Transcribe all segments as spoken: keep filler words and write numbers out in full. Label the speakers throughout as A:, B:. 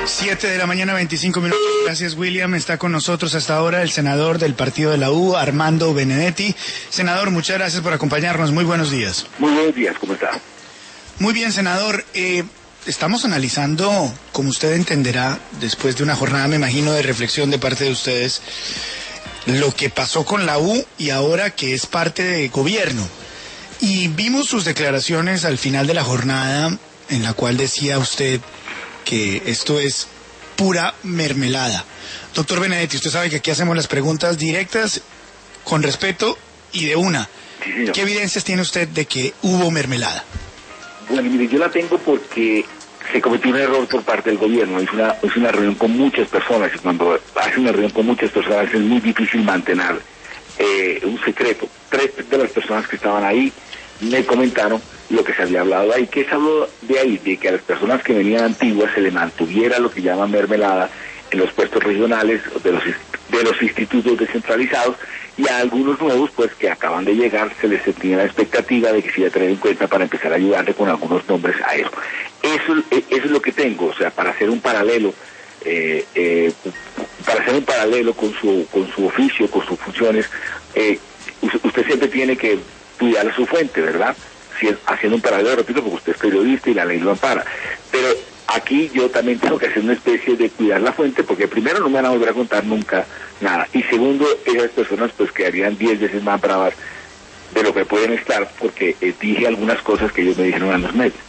A: siete de la mañana, veinticinco minutos. Gracias, William. Está con nosotros hasta ahora el senador del partido de la U, Armando Benedetti. Senador, muchas gracias por acompañarnos. Muy buenos días.
B: Muy buenos días, ¿cómo está?
A: Muy bien, senador. Eh, estamos analizando, como usted entenderá, después de una jornada, me imagino, de reflexión de parte de ustedes, lo que pasó con la U y ahora que es parte de gobierno. Y vimos sus declaraciones al final de la jornada, en la cual decía usted que esto es pura mermelada. Doctor Benedetti, usted sabe que aquí hacemos las preguntas directas, con respeto y de una.
B: Sí, señor.
A: ¿Qué evidencias tiene usted de que hubo mermelada?
B: Bueno, mire, yo la tengo porque se cometió un error por parte del gobierno. Es una, es una reunión con muchas personas, y cuando hace una reunión con muchas personas es muy difícil mantener eh, un secreto. Tres de las personas que estaban ahí me comentaron lo que se había hablado ahí. ¿Qué se habló de ahí? De que a las personas que venían antiguas se le mantuviera lo que llaman mermelada en los puestos regionales de los, de los institutos descentralizados, y a algunos nuevos, pues, que acaban de llegar, se les tenía la expectativa de que se iba a tener en cuenta para empezar a ayudarle con algunos nombres a eso. Eso, eso es lo que tengo, o sea, para hacer un paralelo, eh, eh, para hacer un paralelo con su, con su oficio, con sus funciones, eh, usted siempre tiene que cuidar su fuente, ¿verdad? Si es, haciendo un paralelo, repito, porque usted es periodista y la ley lo ampara. Pero aquí yo también tengo que hacer una especie de cuidar la fuente, porque primero no me van a volver a contar nunca nada, y segundo, esas personas pues quedarían diez veces más bravas de lo que pueden estar, porque eh, dije algunas cosas que ellos me dijeron a los medios.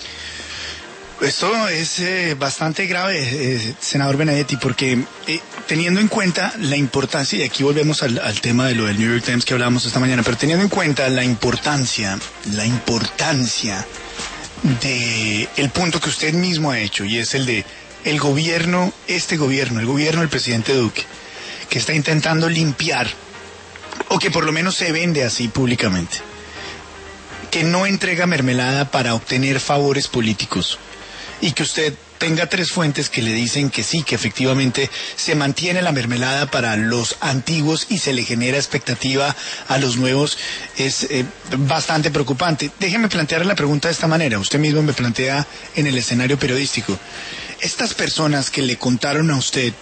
A: Esto es eh, bastante grave, eh, senador Benedetti, porque eh, teniendo en cuenta la importancia, y aquí volvemos al, al tema de lo del New York Times que hablábamos esta mañana, pero teniendo en cuenta la importancia, la importancia de el punto que usted mismo ha hecho, y es el de el gobierno, este gobierno, el gobierno del presidente Duque, que está intentando limpiar, o que por lo menos se vende así públicamente, que no entrega mermelada para obtener favores políticos, y que usted tenga tres fuentes que le dicen que sí, que efectivamente se mantiene la mermelada para los antiguos y se le genera expectativa a los nuevos, es eh, bastante preocupante. Déjeme plantear la pregunta de esta manera. Usted mismo me plantea en el escenario periodístico. Estas personas que le contaron a usted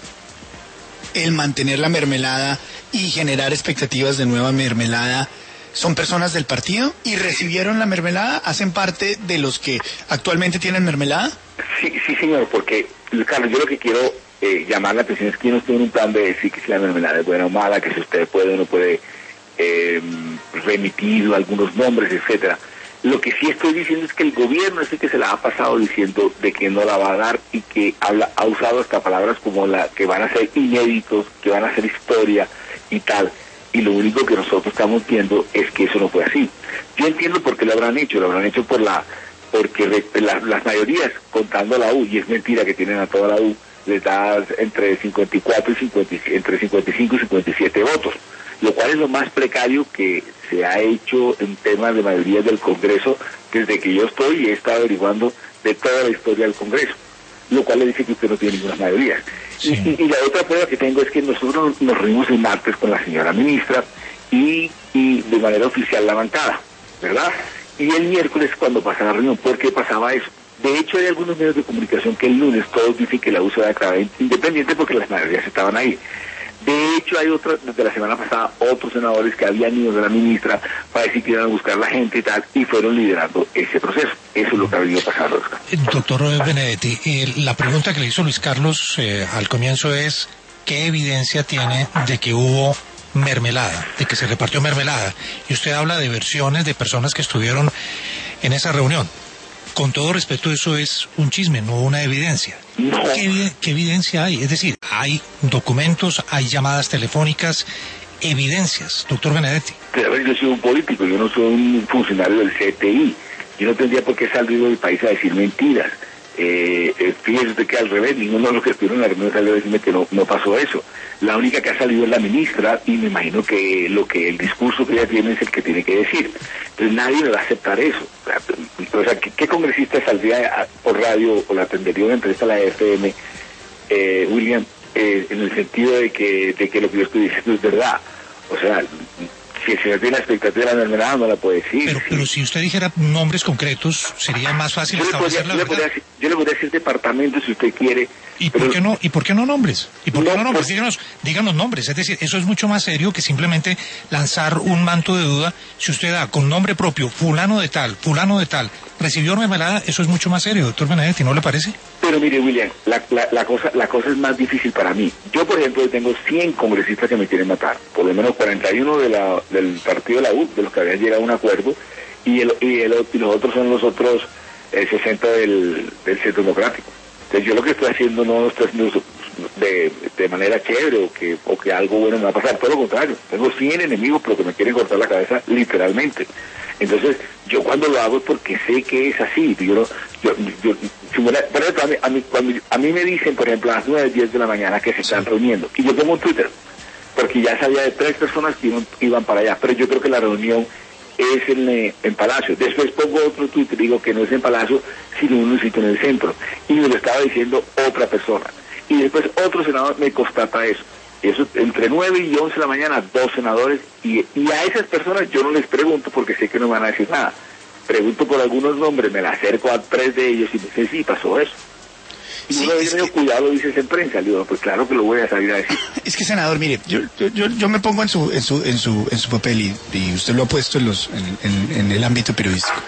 A: el mantener la mermelada y generar expectativas de nueva mermelada, ¿son personas del partido y recibieron la mermelada? ¿Hacen parte de los que actualmente tienen mermelada?
B: Sí, sí, señor, porque, Carlos, yo lo que quiero eh, llamar la atención es que yo no estoy en un plan de decir que si la mermelada es buena o mala, que si usted puede o no puede eh, remitir algunos nombres, etcétera. Lo que sí estoy diciendo es que el gobierno es el que se la ha pasado diciendo de que no la va a dar, y que habla, ha usado hasta palabras como la que van a ser inéditos, que van a ser historia y tal. Y lo único que nosotros estamos viendo es que eso no fue así. Yo entiendo por qué lo habrán hecho, lo habrán hecho por la porque la, las mayorías, contando la U, y es mentira que tienen a toda la U, les da entre cincuenta y cuatro y cincuenta, entre cincuenta y cinco y cincuenta y siete votos, lo cual es lo más precario que se ha hecho en temas de mayorías del Congreso desde que yo estoy y he estado averiguando de toda la historia del Congreso, lo cual le dice que usted no tiene ninguna mayoría. Sí. Y, y la otra prueba que tengo es que nosotros nos reunimos el martes con la señora ministra y, y de manera oficial la bancada, ¿verdad? Y el miércoles cuando pasaba la reunión, ¿por qué pasaba eso? De hecho, hay algunos medios de comunicación que el lunes todos dicen que la U se va a declarar independiente porque las mayorías estaban ahí. De hecho, hay otros, desde la semana pasada, otros senadores que habían ido de la ministra para decir que iban a buscar la gente y tal, y fueron liderando ese proceso. Eso es lo que ha venido pasando.
C: Doctor Benedetti, eh, la pregunta que le hizo Luis Carlos eh, al comienzo es, ¿qué evidencia tiene de que hubo mermelada, de que se repartió mermelada? Y usted habla de versiones de personas que estuvieron en esa reunión. Con todo respeto, eso es un chisme, no una evidencia.
B: No.
C: ¿Qué, ¿Qué evidencia hay? Es decir, hay documentos, hay llamadas telefónicas, evidencias, doctor Benedetti.
B: Pero yo soy un político, yo no soy un funcionario del C T I. Yo no tendría por qué salir del país a decir mentiras. Eh, eh, fíjese usted que al revés, ninguno de los que estuvieron en la reunión salió a decirme que no, no pasó eso. La única que ha salido es la ministra, y me imagino que lo que el discurso que ella tiene es el que tiene que decir. Entonces nadie le va a aceptar eso. O sea, ¿qué, qué congresista saldría a, por radio o la atendería una entrevista a la F M, eh, William, eh, en el sentido de que, de que lo que yo estoy diciendo es verdad? O sea, Si el señor tiene la expectativa de la mermelada, no la puede decir.
C: Pero,
B: sí.
C: pero si usted dijera nombres concretos, sería más fácil
B: yo
C: establecer
B: le podría,
C: la
B: yo le
C: verdad.
B: podría, yo le podría decir departamentos si usted quiere.
C: ¿Y
B: pero,
C: por qué no, y por qué no nombres? ¿Y por qué
B: No,
C: no nombres?
B: pues-
C: Díganos, díganos nombres. Es decir, eso es mucho más serio que simplemente lanzar un manto de duda. Si usted da con nombre propio, fulano de tal, fulano de tal, recibió mermelada, eso es mucho más serio, doctor Benedetti, ¿no le parece?
B: Pero mire, William, la, la, la, cosa, la cosa es más difícil para mí. Yo, por ejemplo, tengo cien congresistas que me quieren matar. Por lo menos cuarenta y uno de la, del partido de la U, de los que habían llegado a un acuerdo, y, el, y, el, y los otros son los otros eh, sesenta del, del Centro Democrático. Entonces yo lo que estoy haciendo no estoy haciendo de, de manera chévere o que, o que algo bueno me va a pasar, todo lo contrario. Tengo cien enemigos pero que me quieren cortar la cabeza literalmente. Entonces yo cuando lo hago es porque sé que es así. Yo, no, yo, yo, si me, por ejemplo, a mí, a, mí, cuando, a mí me dicen, por ejemplo, a las nueve, diez de la mañana que se están reuniendo, y yo pongo en Twitter, porque ya sabía de tres personas que iban, iban para allá, pero yo creo que la reunión es en, eh, en Palacio. Después pongo otro tweet y digo que no es en Palacio, sino en un sitio en el centro. Y me lo estaba diciendo otra persona. Y después otro senador me constata eso. Eso entre nueve y once de la mañana, dos senadores. Y, y a esas personas yo no les pregunto porque sé que no me van a decir nada. Pregunto por algunos nombres, me la acerco a tres de ellos y me dicen, sí, pasó eso. Y
A: Sí,
B: uno
A: es
B: dice,
A: que-
B: cuidado, lo dices en prensa. Le digo, pues claro que lo voy a salir a decir.
A: Es que, senador, mire, yo, yo, yo, yo me pongo en su, en su, en su, en su papel y, y usted lo ha puesto en, los, en, en, en el ámbito periodístico.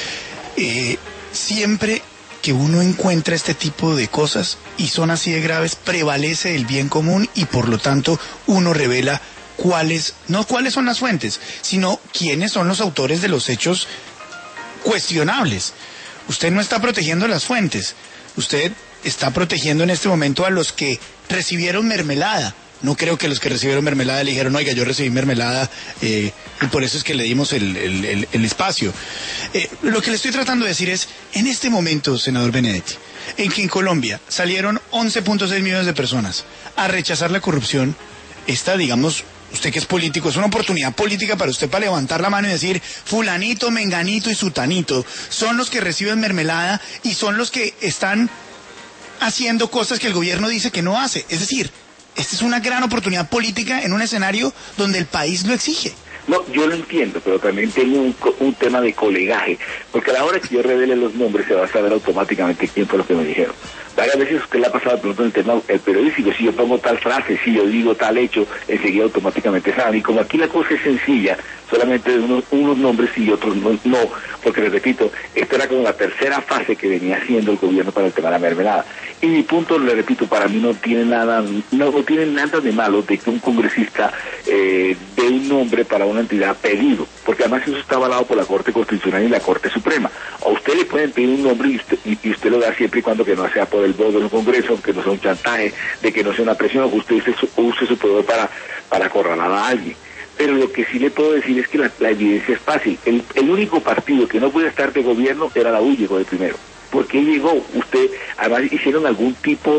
A: Eh, siempre que uno encuentra este tipo de cosas y son así de graves, prevalece el bien común y por lo tanto uno revela cuáles, no cuáles son las fuentes, sino quiénes son los autores de los hechos cuestionables. Usted no está protegiendo las fuentes, usted está protegiendo en este momento a los que recibieron mermelada. No creo que los que recibieron mermelada le dijeron, oiga, yo recibí mermelada eh, y por eso es que le dimos el, el, el, el espacio. Eh, lo que le estoy tratando de decir es, en este momento, senador Benedetti, en que en Colombia salieron once punto seis millones de personas a rechazar la corrupción, esta, digamos, usted que es político, es una oportunidad política para usted para levantar la mano y decir, fulanito, menganito y sutanito son los que reciben mermelada y son los que están haciendo cosas que el gobierno dice que no hace. Es decir, esta es una gran oportunidad política en un escenario donde el país lo exige.
B: No, yo lo entiendo, pero también tengo un, co- un tema de colegaje, porque a la hora que yo revele los nombres se va a saber automáticamente quién fue lo que me dijeron. Varias veces usted le ha pasado de pronto en el tema el periodístico, si yo pongo tal frase, si yo digo tal hecho, enseguida automáticamente saben. Y como aquí la cosa es sencilla, solamente de unos, unos nombres y otros no, no, porque les repito, esta era como la tercera fase que venía haciendo el gobierno para el tema de la mermelada. Y mi punto, le repito, para mí no tiene nada, no, no tiene nada de malo de que un congresista eh, dé un nombre para una entidad pedido, porque además eso está avalado por la Corte Constitucional y la Corte Suprema. A usted le pueden pedir un nombre y usted, y, y usted lo da siempre y cuando que no sea por el voto del Congreso, que no sea un chantaje, de que no sea una presión, que usted use su, use su poder para, para acorralar a alguien. Pero lo que sí le puedo decir es que la, la evidencia es fácil. El, el único partido que no puede estar de gobierno era la U, llegó de primero. ¿Por qué llegó? Usted, además hicieron algún tipo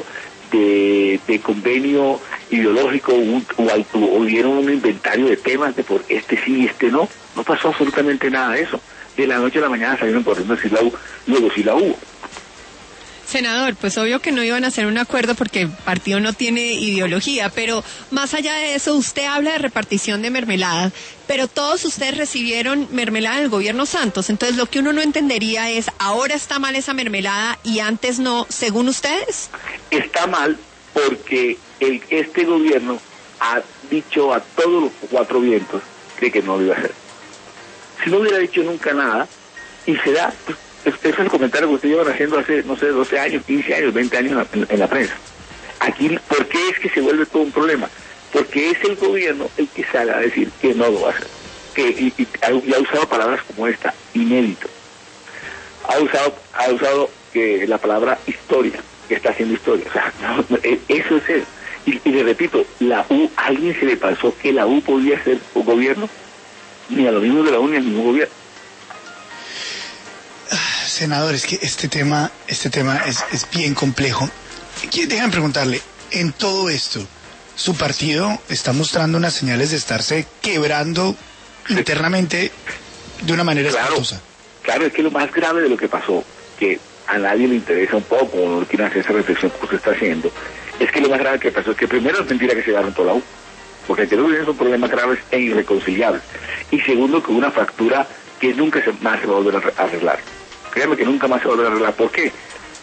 B: de, de convenio ideológico un, o, o, o dieron un inventario de temas de por este sí y este no. No pasó absolutamente nada de eso. De la noche a la mañana salieron corriendo decir la U, luego sí la hubo.
D: Senador, pues obvio que no iban a hacer un acuerdo porque el partido no tiene ideología, pero más allá de eso, usted habla de repartición de mermelada, pero todos ustedes recibieron mermelada del gobierno Santos, entonces lo que uno no entendería es, ¿ahora está mal esa mermelada y antes no, según ustedes?
B: Está mal porque el, este gobierno ha dicho a todos los cuatro vientos de que no lo iba a hacer. Si no hubiera dicho nunca nada, y se da... Pues, ese es el comentario que ustedes llevan haciendo hace, no sé, doce años, quince años, veinte años en la, en, en la prensa. Aquí, ¿por qué es que se vuelve todo un problema? Porque es el gobierno el que sale a decir que no lo va a hacer. Que, y, y, y ha usado palabras como esta, inédito. Ha usado, ha usado que la palabra historia, que está haciendo historia. O sea, no, no, eso es eso. Y, y le repito, la U, ¿a alguien se le pasó que la U podía ser un gobierno? Ni a lo mismo de la U ni al mismo gobierno.
A: Senador, es que este tema, este tema es, es bien complejo. Déjame preguntarle, en todo esto, ¿su partido está mostrando unas señales de estarse quebrando internamente de una manera
B: claro,
A: espantosa?
B: Claro, es que lo más grave de lo que pasó, que a nadie le interesa un poco, o no quieren hacer esa reflexión que usted está haciendo, es que lo más grave que pasó es que primero es mentira que se llevaron toda la U. porque el interior del gobierno son problemas graves e irreconciliables. Y segundo, que una fractura que nunca se, más se va a volver a arreglar. Créanme que nunca más se va a volver a arreglar. ¿Por qué?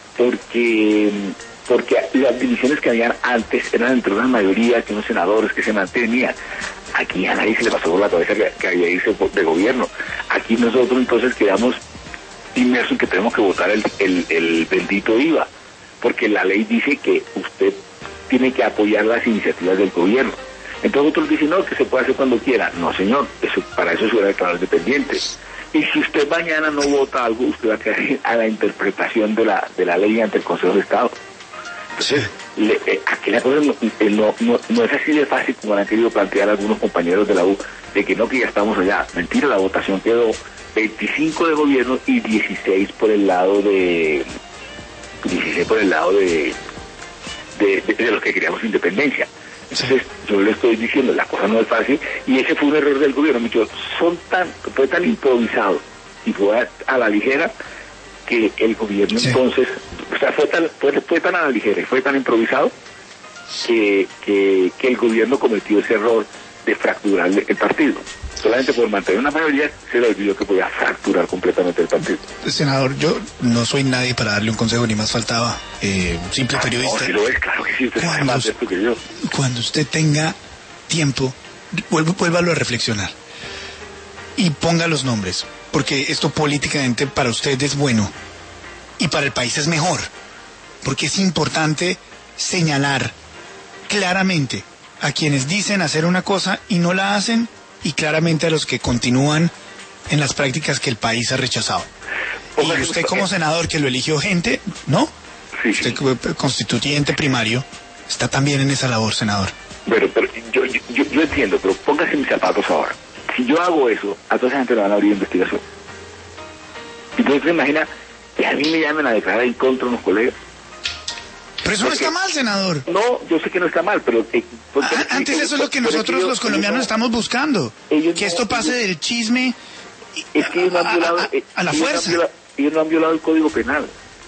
B: Porque, porque las divisiones que habían antes eran entre una mayoría, que unos senadores que se mantenían. Aquí a nadie se le pasó por la cabeza que, que había irse de gobierno. Aquí nosotros entonces quedamos inmersos en que tenemos que votar el, el, el bendito I V A, porque la ley dice que usted tiene que apoyar las iniciativas del gobierno. Entonces otros dicen, no, que se puede hacer cuando quiera. No, señor, eso, para eso se va a declarar dependiente. Y si usted mañana no vota algo, usted va a quedar a la interpretación de la de la ley ante el Consejo de Estado. Entonces, le, eh, aquí la cosa no, eh, no, no, no es así de fácil como han querido plantear algunos compañeros de la U, de que no, que ya estamos allá. Mentira, la votación quedó veinticinco de gobierno y dieciséis por el lado de... dieciséis por el lado de... de, de, de los que queríamos independencia. Entonces, yo le estoy diciendo, la cosa no es fácil, y ese fue un error del gobierno. Muchos son tan, fue tan improvisado y fue a, a la ligera que el gobierno sí. entonces, o sea, fue tan, fue, fue tan a la ligera y fue tan improvisado que, que, que el gobierno cometió ese error de fracturar el, el partido. Solamente por mantener una mayoría se le olvidó que podía fracturar completamente el partido.
A: Senador, yo no soy nadie para darle un consejo, ni más faltaba, eh, simple
B: ah,
A: periodista.
B: No, si lo es, claro que sí, usted sabe más de esto que yo.
A: Cuando usted tenga tiempo, vuelvo, vuélvalo a reflexionar y ponga los nombres, porque esto políticamente para usted es bueno y para el país es mejor, porque es importante señalar claramente a quienes dicen hacer una cosa y no la hacen, y claramente a los que continúan en las prácticas que el país ha rechazado. Y usted como senador que lo eligió gente, ¿no?
B: Sí,
A: usted
B: sí.
A: como constituyente primario está también en esa labor, senador.
B: Bueno, pero yo, yo, yo, yo entiendo, pero póngase mis zapatos ahora. Si yo hago eso, a toda esa gente le van a abrir investigación. Entonces, ¿se imagina que a mí me llamen a declarar en contra de unos colegas?
A: Pero eso porque, no está mal, senador.
B: No, yo sé que no está mal, pero... Eh,
A: ah, antes eso es lo que nosotros ellos, los colombianos no, estamos buscando. Que no, esto pase ellos, del chisme
B: es que ellos no han violado,
A: a, a, a la
B: ellos
A: fuerza.
B: No violado, ellos no han violado el Código Penal.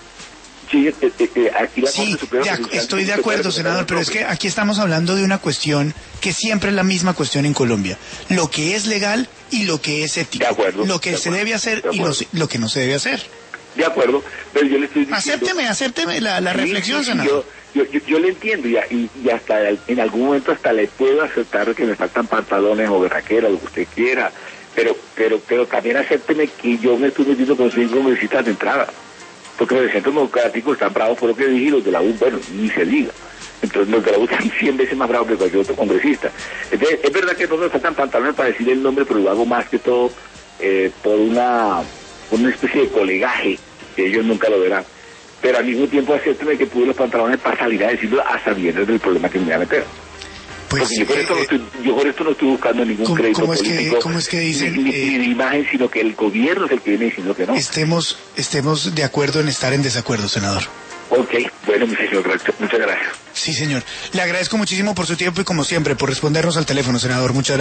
B: Sí, eh, eh, eh, aquí la
A: sí de, estoy de acuerdo, senador, pero es que aquí estamos hablando de una cuestión que siempre es la misma cuestión en Colombia. Lo que es legal y lo que es ético.
B: De acuerdo,
A: lo que
B: de
A: se
B: acuerdo,
A: debe hacer y lo, lo que no se debe hacer.
B: De acuerdo, pero yo le estoy diciendo...
A: Acépteme, acépteme la, la
B: sí,
A: reflexión,
B: sí,
A: senador.
B: Yo, yo, yo le entiendo y, y, y hasta el, en algún momento hasta le puedo aceptar que me faltan pantalones o berraquera, lo que usted quiera, pero pero pero también acépteme que yo me estoy metiendo con cinco congresistas de entrada, porque los de Centro Democrático están bravos por lo que dije y los de la U, bueno, ni se diga. Entonces los de la U están cien veces más bravos que cualquier otro congresista. Entonces, es verdad que no me faltan pantalones para decir el nombre, pero lo hago más que todo eh, por una, por una especie de colegaje, que ellos nunca lo verán. Pero al mismo tiempo acépteme que pude los pantalones para salir a decirlo a sabiendas del problema que me voy a meter. Pues, Porque yo por, eh, esto no estoy, yo por esto no estoy buscando ningún
A: ¿cómo,
B: crédito
A: ¿cómo es
B: político,
A: que, ¿cómo es que dicen,
B: ni,
A: eh,
B: ni de imagen, sino que el gobierno es el que viene diciendo que no.
A: Estemos, estemos de acuerdo en estar en desacuerdo, senador.
B: Ok, bueno, mi señor, muchas gracias.
A: Sí, señor. Le agradezco muchísimo por su tiempo y como siempre, por respondernos al teléfono, senador. Muchas gracias.